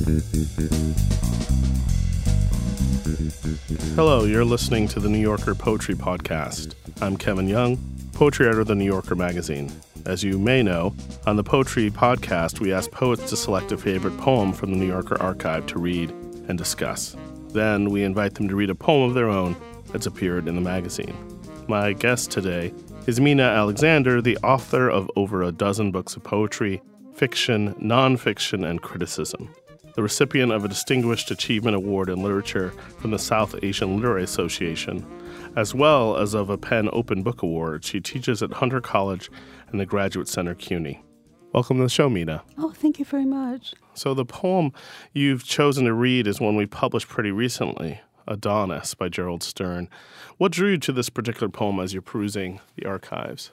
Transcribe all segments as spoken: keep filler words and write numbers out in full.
Hello, you're listening to the New Yorker Poetry Podcast. I'm Kevin Young, poetry editor of the New Yorker magazine. As you may know, on the Poetry Podcast, we ask poets to select a favorite poem from the New Yorker archive to read and discuss. Then we invite them to read a poem of their own that's appeared in the magazine. My guest today is Mina Alexander, the author of over a dozen books of poetry, fiction, nonfiction, and criticism. The recipient of a Distinguished Achievement Award in Literature from the South Asian Literary Association, as well as of a PEN Open Book Award. She teaches at Hunter College and the Graduate Center, CUNY. Welcome to the show, Mina. Oh, thank you very much. So the poem you've chosen to read is one we published pretty recently, Adonis by Gerald Stern. What drew you to this particular poem as you're perusing the archives?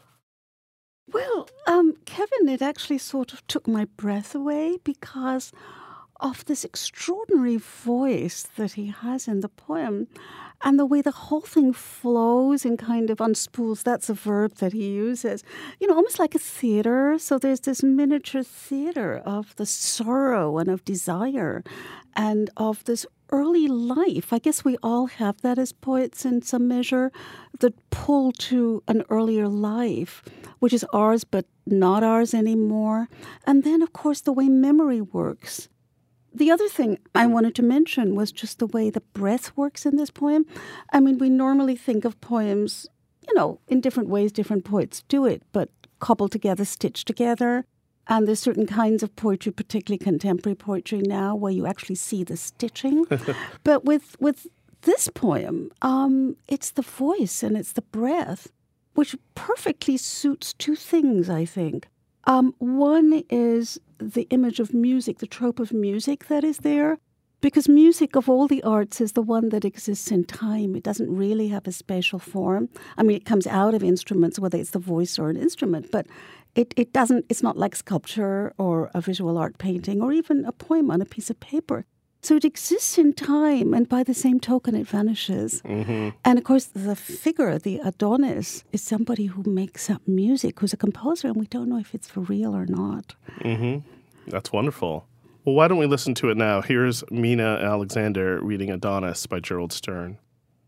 Well, um, Kevin, it actually sort of took my breath away because of this extraordinary voice that he has in the poem and the way the whole thing flows and kind of unspools. That's a verb that he uses, you know, almost like a theater. So there's this miniature theater of the sorrow and of desire and of this early life. I guess we all have that as poets in some measure, the pull to an earlier life, which is ours but not ours anymore. And then, of course, the way memory works. The other thing I wanted to mention was just the way the breath works in this poem. I mean, we normally think of poems, you know, in different ways different poets do it, but coupled together, stitched together. And there's certain kinds of poetry, particularly contemporary poetry now, where you actually see the stitching. But with with this poem, um, it's the voice and it's the breath, which perfectly suits two things, I think. Um, one is the image of music, the trope of music that is there, because music of all the arts is the one that exists in time. It doesn't really have a spatial form. I mean, it comes out of instruments, whether it's the voice or an instrument, but it, it doesn't, it's not like sculpture or a visual art painting or even a poem on a piece of paper. So it exists in time, and by the same token, it vanishes. Mm-hmm. And of course, the figure, the Adonis, is somebody who makes up music, who's a composer, and we don't know if it's for real or not. Mm-hmm. That's wonderful. Well, why don't we listen to it now? Here's Mina Alexander reading Adonis by Gerald Stern.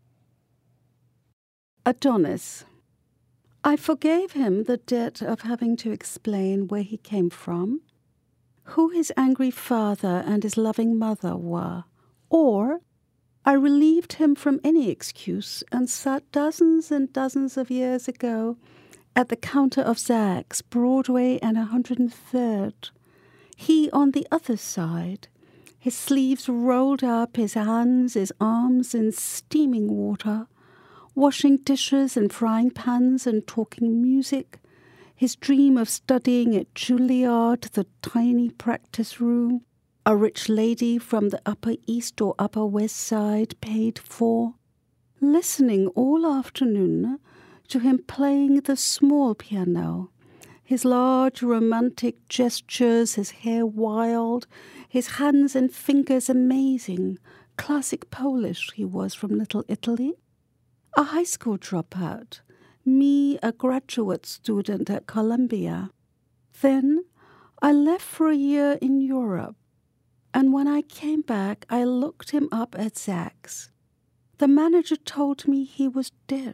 Adonis. I forgave him the debt of having to explain where he came from, who his angry father and his loving mother were, or I relieved him from any excuse and sat dozens and dozens of years ago at the counter of Zach's, Broadway and one hundred third. He on the other side, his sleeves rolled up, his hands, his arms in steaming water, washing dishes and frying pans and talking music, his dream of studying at Juilliard, the tiny practice room, a rich lady from the Upper East or Upper West Side paid for, listening all afternoon to him playing the small piano, his large romantic gestures, his hair wild, his hands and fingers amazing, classic Polish he was from Little Italy, a high school dropout, me a graduate student at Columbia. Then I left for a year in Europe, and when I came back, I looked him up at Zach's. The manager told me he was dead.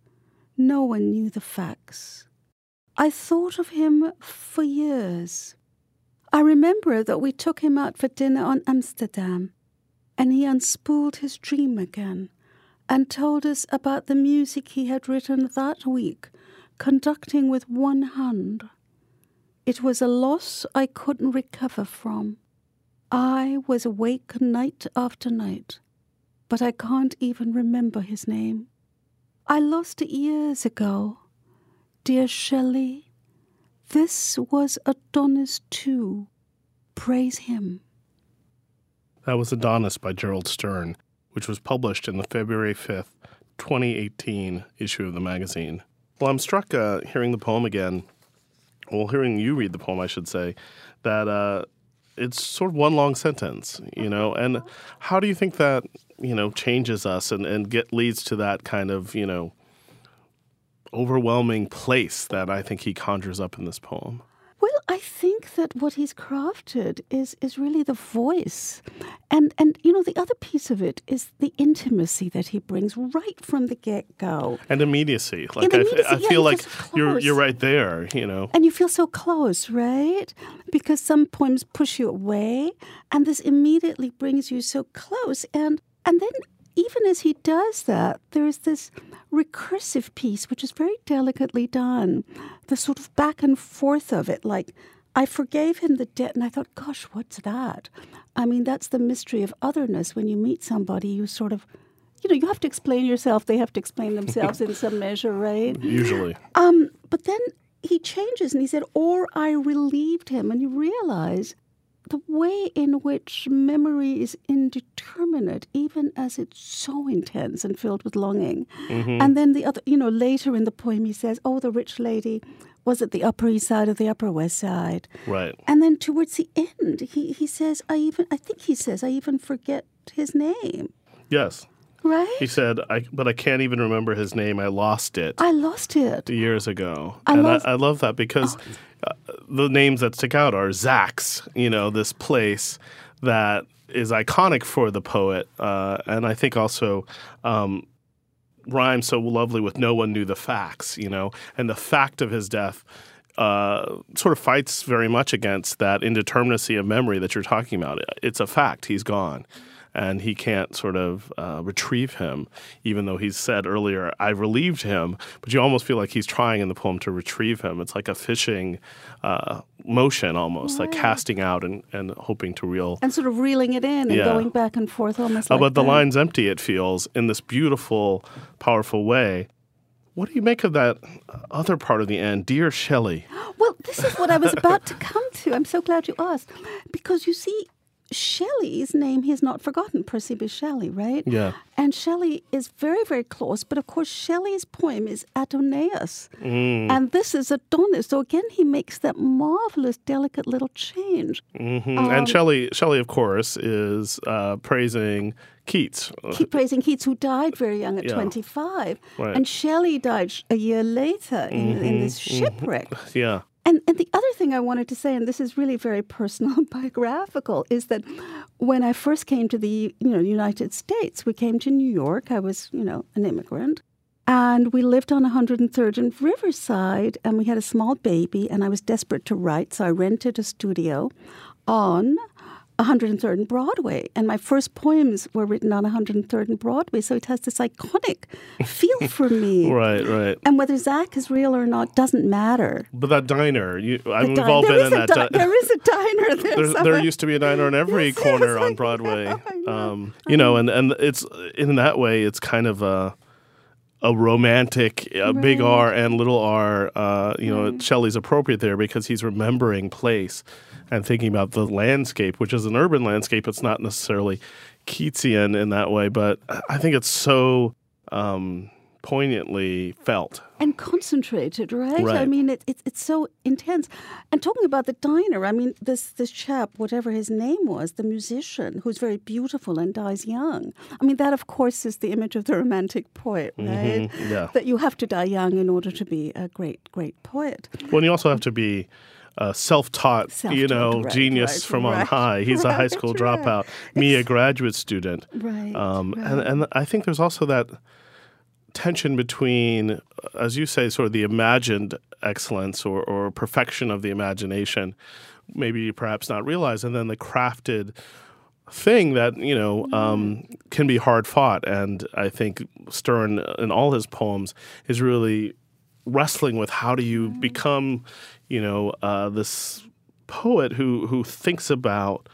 No one knew the facts. I thought of him for years. I remember that we took him out for dinner on Amsterdam, and he unspooled his dream again and told us about the music he had written that week, conducting with one hand. It was a loss I couldn't recover from. I was awake night after night, but I can't even remember his name. I lost it years ago. Dear Shelley, this was Adonis too. Praise him. That was Adonis by Gerald Stern, which was published in the February fifth, twenty eighteen issue of the magazine. Well, I'm struck uh, hearing the poem again, well, hearing you read the poem, I should say, that uh, it's sort of one long sentence, you know, and how do you think that, you know, changes us and, and get leads to that kind of, you know, overwhelming place that I think he conjures up in this poem? Well, I think that what he's crafted is is really the voice. And, and you know, the other piece of it is the intimacy that he brings right from the get-go. And immediacy. Like And I, immediacy, I yeah, feel you like feel so you're close. you're right there, you know. And you feel so close, right? Because some poems push you away, and this immediately brings you so close. And and then even as he does that, there's this recursive piece, which is very delicately done. The sort of back and forth of it, like, I forgave him the debt, and I thought, gosh, what's that? I mean, that's the mystery of otherness. When you meet somebody, you sort of, you know, you have to explain yourself. They have to explain themselves in some measure, right? Usually. Um, but then he changes, and he said, or I relieved him. And you realize the way in which memory is indeterminate, even as it's so intense and filled with longing. Mm-hmm. And then the other, you know, later in the poem he says, oh, the rich lady was at the Upper East Side or the Upper West Side. Right. And then towards the end, he, he says, I even, I think he says, I even forget his name. Yes. Right? He said, I, but I can't even remember his name. I lost it. I lost it. Years ago. I and lost- I, I love that because Oh. uh, the names that stick out are Zach's, you know, this place that is iconic for the poet. Uh, and I think also um, rhymes so lovely with no one knew the facts, you know, and the fact of his death uh, sort of fights very much against that indeterminacy of memory that you're talking about. It's a fact. He's gone. And he can't sort of uh, retrieve him, even though he's said earlier, I relieved him. But you almost feel like he's trying in the poem to retrieve him. It's like a fishing uh, motion almost, Right. like casting out and, and hoping to reel. And sort of reeling it in and Yeah. going back and forth almost Uh, like but the that. line's empty, it feels, in this beautiful, powerful way. What do you make of that other part of the end? Dear Shelley. Well, this is what I was about to come to. I'm so glad you asked. Because you see, Shelley's name he has not forgotten, Percy B. Shelley, right? Yeah. And Shelley is very, very close. But of course, Shelley's poem is Adonais. Mm. And this is Adonis. So again, he makes that marvelous, delicate little change. Mm-hmm. Um, and Shelley, Shelley, of course, is uh, praising Keats. Keep praising Keats, who died very young at Yeah. twenty-five. Right. And Shelley died sh- a year later in, Mm-hmm. in this shipwreck. Yeah. And, and the other thing I wanted to say, and this is really very personal and biographical, is that when I first came to the you know United States, we came to New York. I was, you know, an immigrant. And we lived on one hundred third and Riverside, and we had a small baby, and I was desperate to write, so I rented a studio on one hundred third and Broadway. And my first poems were written on one hundred third and Broadway, so it has this iconic feel for me. Right, right. And whether Zach is real or not doesn't matter. But that diner, you, I mean, The we've di- all there been is in a that. di- di- there is a diner there. there, there somewhere. used to be a diner on every Yes, corner yes, on I Broadway. know, I know. Um, you know, and, and it's in that way, it's kind of a a romantic, a big Right. R and little R. Uh, you know, Shelley's appropriate there because he's remembering place and thinking about the landscape, which is an urban landscape. It's not necessarily Keatsian in that way, but I think it's so um, poignantly felt. And concentrated, right? Right. I mean, it, it, it's so intense. And talking about the diner, I mean, this this chap, whatever his name was, the musician, who's very beautiful and dies young. I mean, that, of course, is the image of the romantic poet, right? Mhm, yeah. That you have to die young in order to be a great, great poet. Well, and you also have to be a self-taught, you Self-taught, know, right, genius right, from on right, high. He's a high right, school right. dropout, me a graduate student. Right, Um, right. And, and I think there's also that tension between, as you say, sort of the imagined excellence or, or perfection of the imagination, maybe perhaps not realized, and then the crafted thing that, you know, um, can be hard fought. And I think Stern, in all his poems, is really wrestling with how do you become, you know, uh, this poet who who thinks about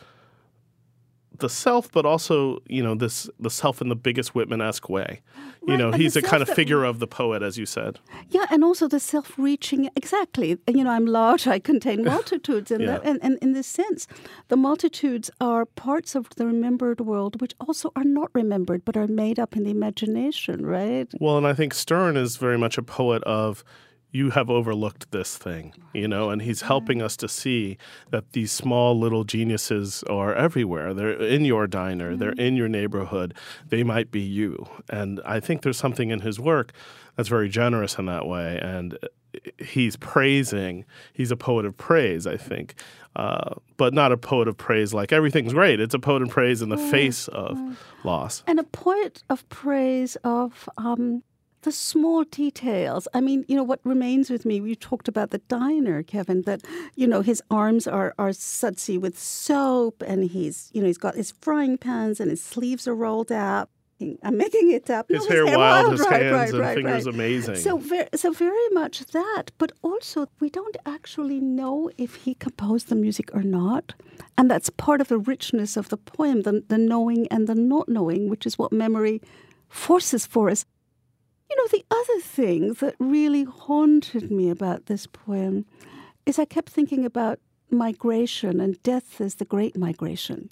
the self, but also, you know, this the self in the biggest Whitman-esque way. You Right, know, and he's the a kind self of that- figure of the poet, as you said. Yeah, and also the self-reaching, exactly. You know, I'm large, I contain multitudes. And, Yeah. that, and, and in this sense, the multitudes are parts of the remembered world which also are not remembered, but are made up in the imagination, right? Well, and I think Stern is very much a poet of, you have overlooked this thing, you know, and he's helping us to see that these small little geniuses are everywhere. They're in your diner, they're in your neighborhood, they might be you. And I think there's something in his work that's very generous in that way. And he's praising. He's a poet of praise, I think, uh, but not a poet of praise like everything's great. It's a poet of praise in the Right, face of right. loss. And a poet of praise of um, the small details. I mean, you know, what remains with me, you talked about the diner, Kevin, that, you know, his arms are, are sudsy with soap, and he's, you know, he's got his frying pans and his sleeves are rolled up. I'm making it up. His no, hair his wild, wild, his right, hands right, and right, fingers right. amazing. So, very, so very much that, but also we don't actually know if he composed the music or not, and that's part of the richness of the poem, the, the knowing and the not knowing, which is what memory forces for us. You know, the other thing that really haunted me about this poem is I kept thinking about migration, and death is the great migration.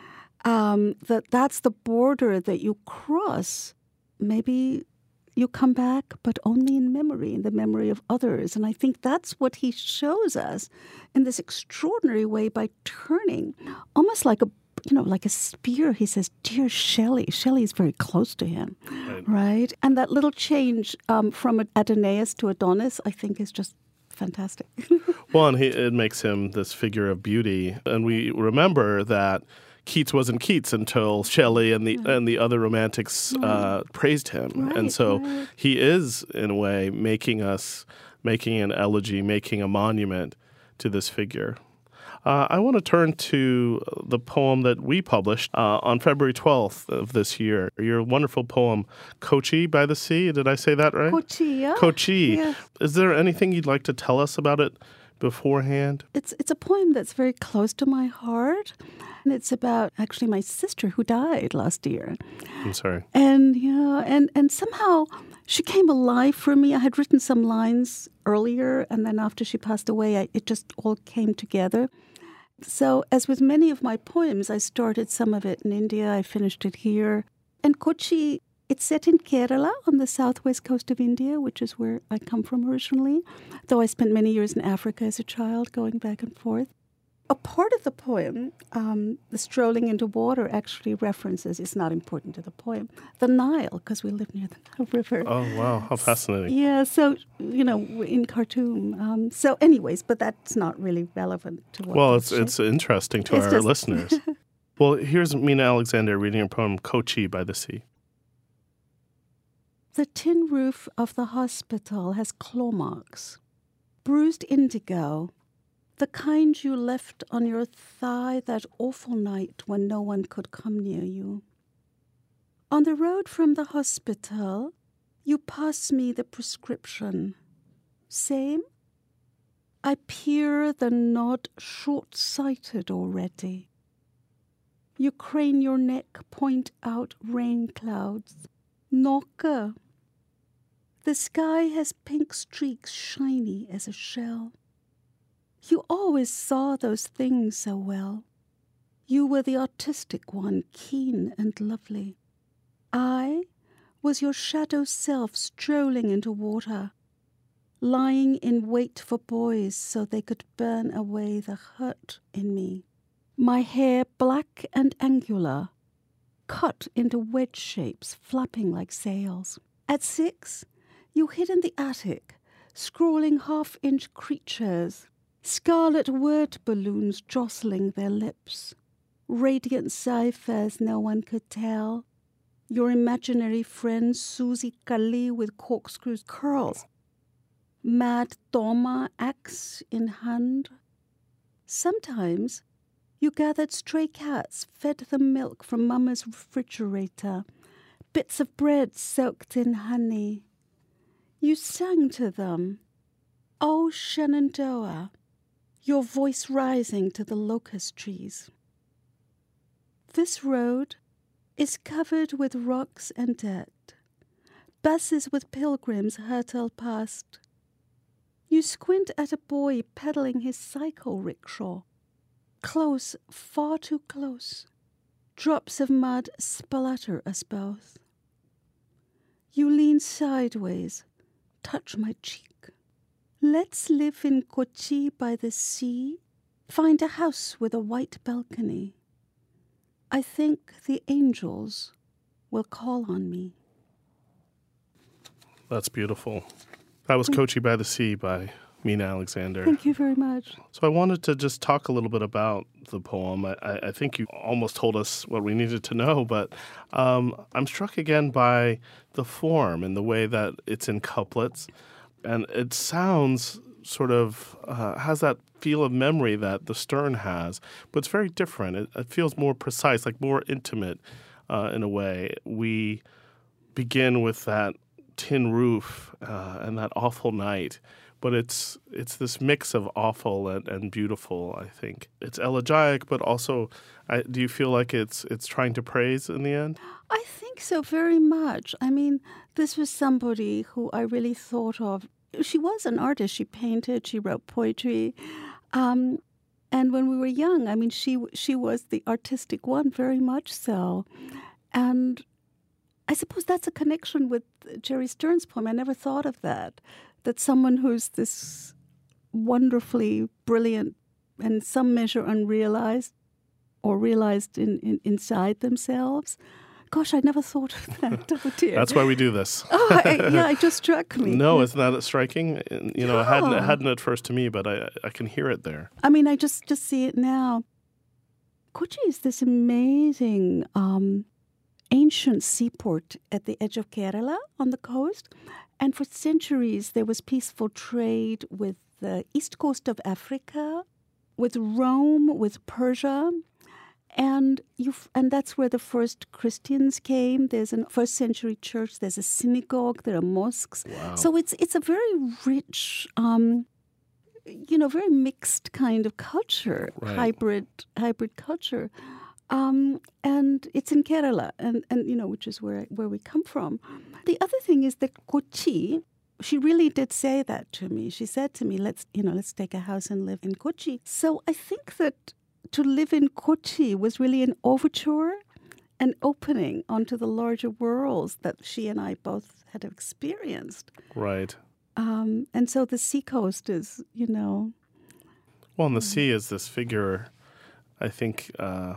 Um, that that's the border that you cross. Maybe you come back, but only in memory, in the memory of others. And I think that's what he shows us in this extraordinary way by turning, almost like a, you know, like a spear. He says, "Dear Shelley." Shelley is very close to him, right? right? And that little change um, from Adonais to Adonis, I think, is just fantastic. Well, and he, it makes him this figure of beauty. And we remember that Keats wasn't Keats until Shelley and the right. and the other romantics uh, praised him. Right, and so right. he is, in a way, making us, making an elegy, making a monument to this figure. Uh, I want to turn to the poem that we published uh, on February twelfth of this year. Your wonderful poem, Kochi by the Sea. Did I say that right? Kochi, yeah. Kochi. Yes. Is there anything you'd like to tell us about it beforehand? It's it's a poem that's very close to my heart. And it's about actually my sister who died last year. I'm sorry. And yeah, and, and somehow she came alive for me. I had written some lines earlier, and then after she passed away, I, it just all came together. So as with many of my poems, I started some of it in India, I finished it here. And Kochi, it's set in Kerala on the southwest coast of India, which is where I come from originally, though I spent many years in Africa as a child, going back and forth. A part of the poem, um, the strolling into water, actually references, it's not important to the poem, the Nile, because we live near the Nile River. Oh, wow. How fascinating. Yeah, so, you know, in Khartoum. Um, so anyways, but that's not really relevant to what Well, it's it's interesting to it's our just listeners. Well, here's Mina Alexander reading her poem, Kochi by the Sea. The tin roof of the hospital has claw marks, bruised indigo, the kind you left on your thigh that awful night when no one could come near you. On the road from the hospital, you pass me the prescription. Same? I peer the nod short-sighted already. You crane your neck, point out rain clouds. Knocker. The sky has pink streaks shiny as a shell. You always saw those things so well. You were the artistic one, keen and lovely. I was your shadow self strolling into water, lying in wait for boys so they could burn away the hurt in me. My hair black and angular, cut into wedge shapes, flapping like sails. At six, you hid in the attic, scrawling half-inch creatures, scarlet word balloons jostling their lips, radiant ciphers no one could tell, your imaginary friend Susie Kali with corkscrew curls, Mad Toma axe in hand. Sometimes you gathered stray cats, fed them milk from Mama's refrigerator, bits of bread soaked in honey. You sang to them, "Oh Shenandoah," your voice rising to the locust trees. This road is covered with rocks and dirt. Buses with pilgrims hurtle past. You squint at a boy pedaling his cycle rickshaw. Close, far too close. Drops of mud splatter us both. You lean sideways, touch my cheek. Let's live in Kochi by the sea, find a house with a white balcony. I think the angels will call on me. That's beautiful. That was Kochi by the Sea by Mina Alexander. Thank you very much. So I wanted to just talk a little bit about the poem. I, I think you almost told us what we needed to know, but um, I'm struck again by the form and the way that it's in couplets. And it sounds sort of, uh, has that feel of memory that the Stern has, but it's very different. It, it feels more precise, like more intimate uh, in a way. We begin with that tin roof uh, and that awful night. But it's it's this mix of awful and, and beautiful, I think. It's elegiac, but also, I, do you feel like it's it's trying to praise in the end? I think so, very much. I mean, this was somebody who I really thought of. She was an artist. She painted, she wrote poetry. Um, and when we were young, I mean, she she was the artistic one, very much so. And I suppose that's a connection with Jerry Stern's poem. I never thought of that. That someone who's this wonderfully brilliant and in some measure unrealized or realized in, in inside themselves. Gosh, I never thought of that. Oh, dear. That's why we do this. oh, I, yeah, it just struck me. No, yeah. it's not striking. You know, Yeah. it hadn't, it hadn't at first to me, but I I can hear it there. I mean, I just, just see it now. Kochi is this amazing um, ancient seaport at the edge of Kerala on the coast. And for centuries, there was peaceful trade with the east coast of Africa, with Rome, with Persia. And you, and that's where the first Christians came. There's a first century church. There's a synagogue. There are mosques. Wow. So it's it's a very rich, um, you know, very mixed kind of culture, Right. hybrid hybrid culture. Um, and it's in Kerala, and, and you know, which is where where we come from. The other thing is that Kochi, she really did say that to me. She said to me, "Let's, you know, let's take a house and live in Kochi." So I think that to live in Kochi was really an overture, an opening onto the larger worlds that she and I both had experienced. Right. Um, and so the seacoast is, you know, Well, and the sea is this figure, I think, uh,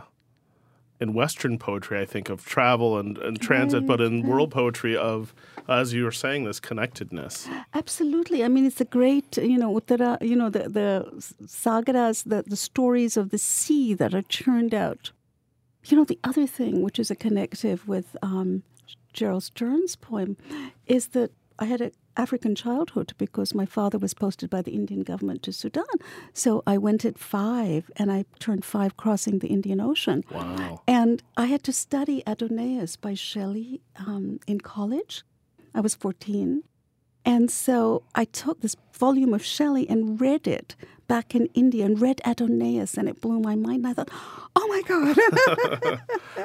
in Western poetry, I think of travel and, and transit, Right, but in right. world poetry of, as you were saying, this connectedness. absolutely. I mean, it's a great, you know, Uttara, you know, the the sagaras, the, the stories of the sea that are churned out. You know, the other thing, which is a connective with um, Gerald Stern's poem, is that I had an African childhood because my father was posted by the Indian government to Sudan. So I went at five, and I turned five crossing the Indian Ocean. Wow. And I had to study Adonais by Shelley um, in college. I was fourteen. And so I took this volume of Shelley and read it back in India and read Adonais, and it blew my mind. And I thought, oh, my God.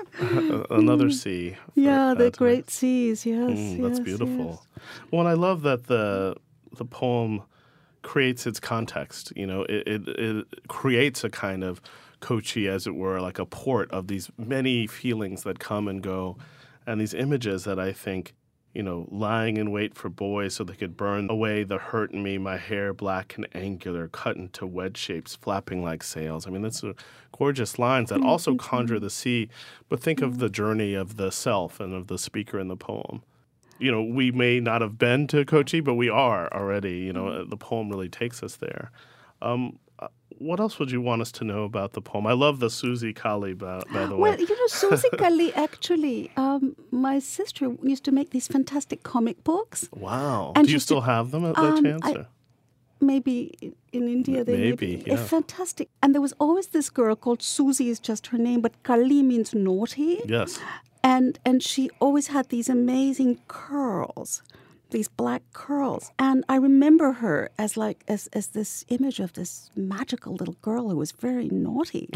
Another sea. for yeah, the Adonais. great seas, yes. Mm, that's yes, beautiful. yes. Well, and I love that the the poem creates its context. You know, it, it, it creates a kind of Kochi, as it were, like a port of these many feelings that come and go, and these images that I think, you know, lying in wait for boys so they could burn away the hurt in me, my hair black and angular, cut into wedge shapes, flapping like sails. I mean, that's a gorgeous lines that also conjure the sea, but think of the journey of the self and of the speaker in the poem. You know, we may not have been to Kochi, but we are already. You know, the poem really takes us there. Um, uh, what else would you want us to know about the poem? I love the Susie Kali, by, by the way. Well, you know, Susie Kali, actually, um, my sister used to make these fantastic comic books. Wow. And Do you she's still the- have them at by um, chance? I- or? Maybe in- in India they may Maybe, be. yeah. It's fantastic. And there was always this girl called Susie is just her name, but Kali means naughty. Yes. And and she always had these amazing curls, these black curls. And I remember her as like as as this image of this magical little girl who was very naughty.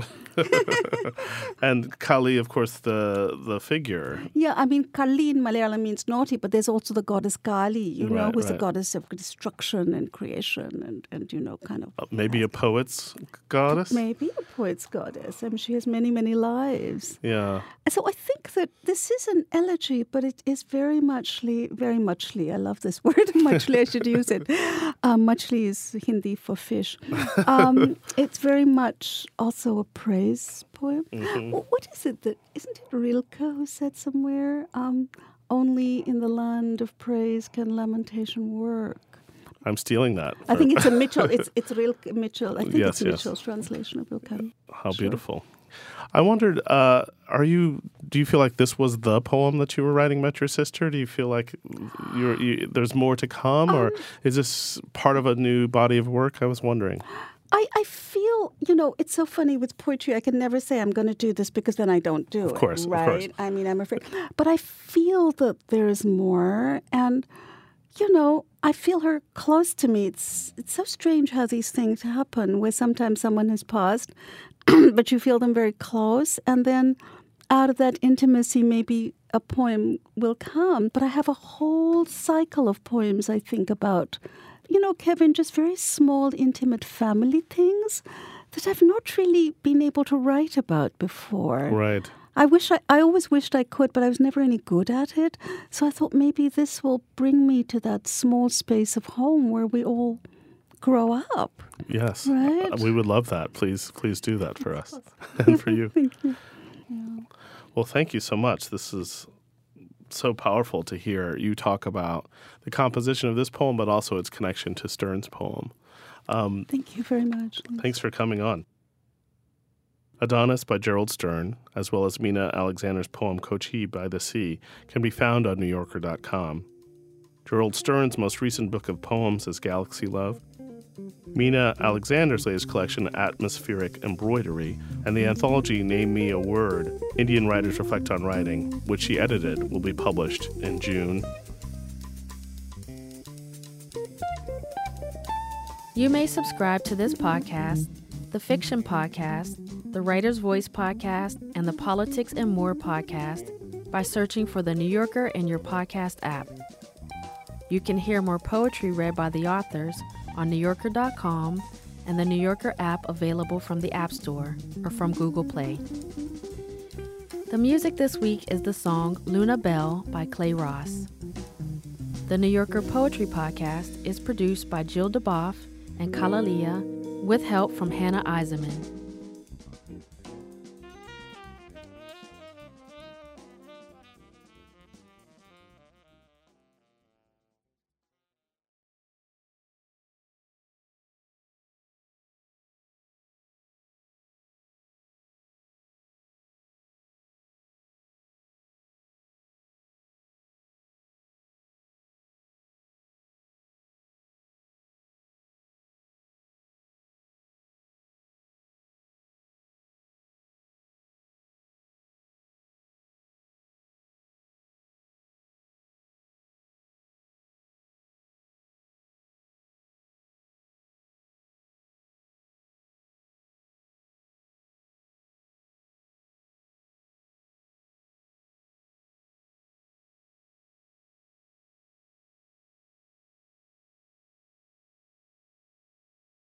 And Kali, of course, the the figure. Yeah, I mean, Kali in Malayalam means naughty, but there's also the goddess Kali, you know, Right, who's the right. goddess of destruction and creation and, and you know, kind of... Uh, Maybe a poet's goddess? Maybe a poet's goddess. I mean, she has many, many lives. Yeah. And so I think that this is an elegy, but it is very muchly, very muchly, I love this word, muchly, I should use it. Uh, muchly is Hindi for fish. Um, it's very much also a praise poem. Mhm. Wh- What is it that, isn't it Rilke who said somewhere, um, only in the land of praise can lamentation work? I'm stealing that. I think it's a Mitchell. It's it's Rilke Mitchell. I think Yes, it's a yes. Mitchell's translation of Rilke. How Sure. beautiful. I wondered, uh, are you? Do you feel like this was the poem that you were writing about your sister? Do you feel like you're, you, there's more to come, Um, or is this part of a new body of work? I was wondering. I, I feel, you know, it's so funny with poetry. I can never say I'm going to do this because then I don't do it. Of course, right? of course. I mean, I'm afraid. But I feel that there is more. And, you know, I feel her close to me. It's, it's so strange how these things happen, where sometimes someone has passed, but you feel them very close. And then out of that intimacy, maybe a poem will come. But I have a whole cycle of poems I think about. You know, Kevin, just very small, intimate family things that I've not really been able to write about before. Right. I wish I, I always wished I could, but I was never any good at it. So I thought maybe this will bring me to that small space of home where we all grow up. Yes. Right? Uh, we would love that. Please, please do that for us and for you. Thank you. Yeah. Well, thank you so much. This is so powerful to hear you talk about the composition of this poem, but also its connection to Stern's poem. Um, Thank you very much. thanks for coming on. Adonis by Gerald Stern, as well as Mina Alexander's poem Kochi by the Sea, can be found on New Yorker dot com. Gerald Stern's most recent book of poems is Galaxy Love. Mina Alexander's latest collection, Atmospheric Embroidery, and the anthology Name Me a Word, Indian Writers Reflect on Writing, which she edited, will be published in June. You may subscribe to this podcast, the Fiction Podcast, the Writer's Voice Podcast, and the Politics and More Podcast by searching for The New Yorker in your podcast app. You can hear more poetry read by the authors on New Yorker dot com and the New Yorker app available from the App Store or from Google Play. The music this week is the song Luna Bell by Clay Ross. The New Yorker Poetry Podcast is produced by Jill DeBoff and Kalalia with help from Hannah Eisenman.